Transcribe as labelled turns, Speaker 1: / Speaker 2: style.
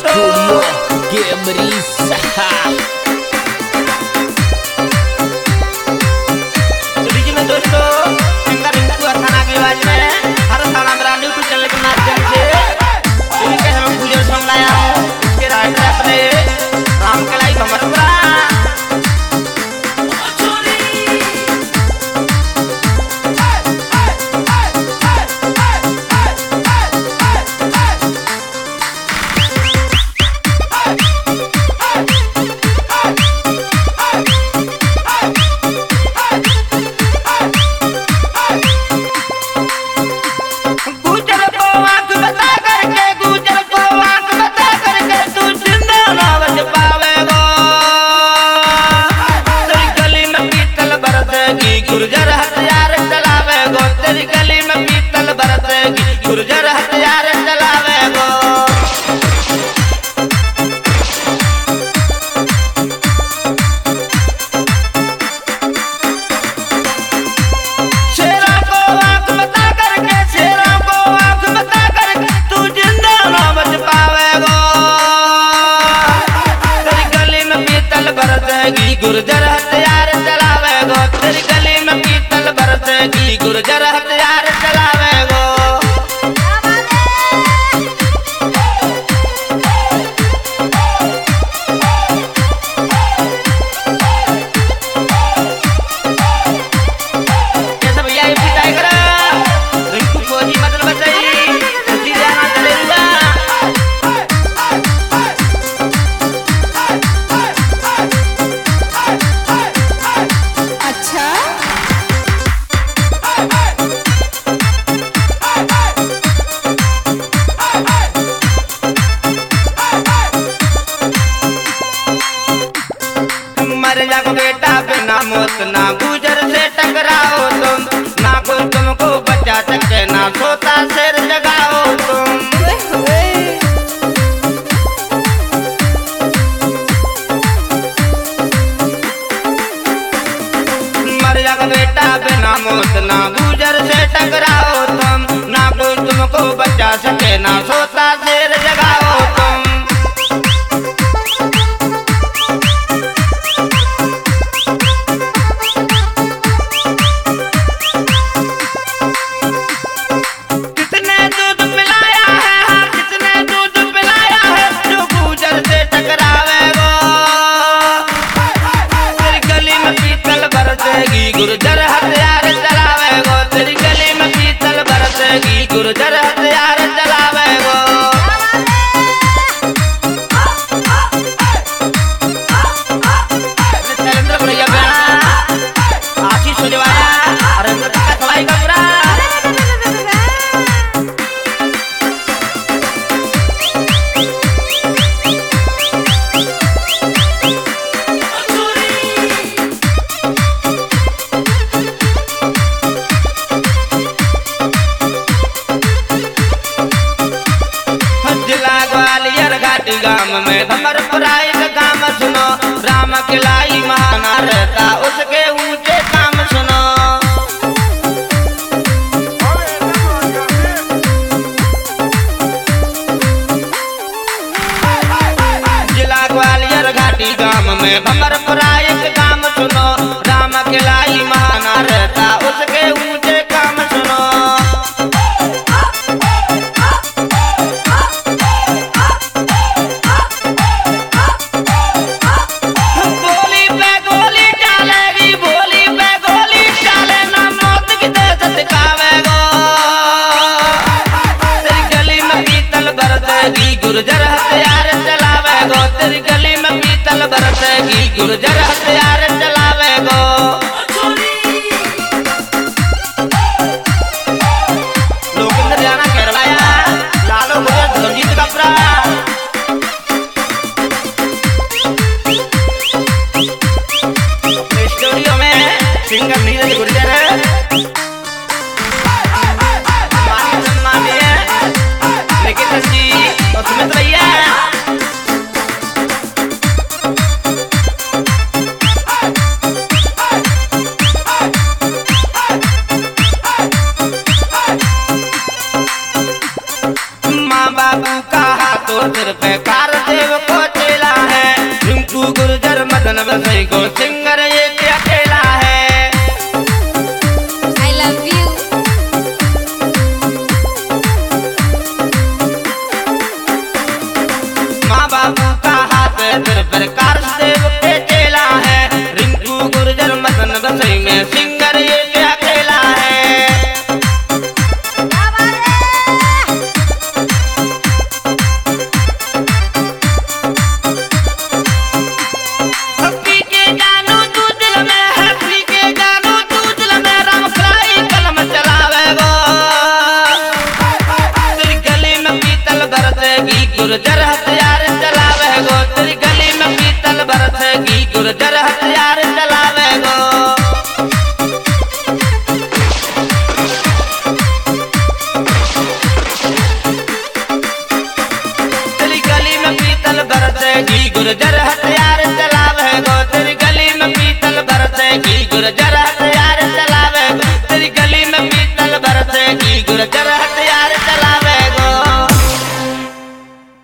Speaker 1: Studio Gamerisa.
Speaker 2: लीजिए मैं दोस्तों सिंगर रिंकू अथाना की आवाज में हर थाना मेरा यूट्यूब चैनल के माध्यम से इनके हम गुजर सॉन्ग लाया हूँ। इसके राइटर अपने राम कलाई भमरपुरा। गुर्जर हथियार चलावे गो तेरी गली में पीतल बरसेगी। गुर्जर हथियार चलावे गो शेरों को आंख बता करके, शेरों को आंख बता करके तू जिंदा ना बच पावेगो। तेरी गली में पीतल बरसेगी। गुर्जर हथियार चलावे गो तेरी गली में पीतल बरसेगी। गुर्जर हथियार चलावे गो। कैसे भैया ये पिटाई करा रिंकू फौजी मतलब बताई जी जाना चलेगा।
Speaker 3: अच्छा
Speaker 2: मर जाओ बेटा बिना मौत ना गुजर से टकराओ तुम। ना कोई तुमको बचा सके ना सोता शेर जगाओ तुम। मर जाओ बेटा बिना मौत ना गुजर से टकराओ तुम। ना कोई तुमको बचा सके ना सोता शेर जगाओ तुम। कितने दूध पिलाया है, हाँ कितने दूध पिलाया है जो गुजर से टकरावेगो। तेरी गली में पीतल बरसेगी। गुर्जर हथियार चलावेगो तेरी गली में पीतल बरसेगी। गुर्जर हथियार चलावेगो। शैलेंद्र भैया बयाना आशीष सुजवाया हरेंद्र का सवाई कमरा। जिला ग्वालियर घाटी गांव में भमरपुरा एक गांव सुनो। राम किलाई महाना रहता उसके ऊंचे काम सुनो। जिला ग्वालियर घाटी गांव में भमरपुरा एक गांव सुनो। राम किलाई महाना रहता उसके ऊंचे काम सुनो। गोली पे गोली डालेगी, गोली पे गोली डाले ना मौत की दहशत खावेगो। तेरी गली में पीतल बरसेगी। गुर्जर हथियार चलावेगो तेरी गली में पीतल बरसेगी। गुर्जर हथियार चलावेगो। लोकेंद्र जाना करवाया लालो गुजर रंजीत कपड़ा। स्टूडियो में सिंगर नीरज गुर्जर माननीय सम्मानीय निकेतन जी और सुमित भैया। माँ बाबू का हाथों सिर पे कार बसई को सिंगर ये अकेला है।
Speaker 3: I love you.
Speaker 2: माँ बाबू का हाथ फिर प्रकार देव के चेला है। रिंकू गुर्जर मदन बसई में सिंगर ये अकेला है। हफ्ती के जानू तू दिल में, हफ्ती के जानू तू दिल में, राम खलाई कलम चलावे गो। तेरी गली में पीतल बरसेगी गुर्जर हथियार चलावे गो। तेरी गली में पीतल बरसेगी गुर्जर हथियार चलावे गो। तेरी गली में पीतल बरसेगी गुर्जर हथियार चलावे गो। तेरी गली में पीतल बरसेगी गुर्जर हथियार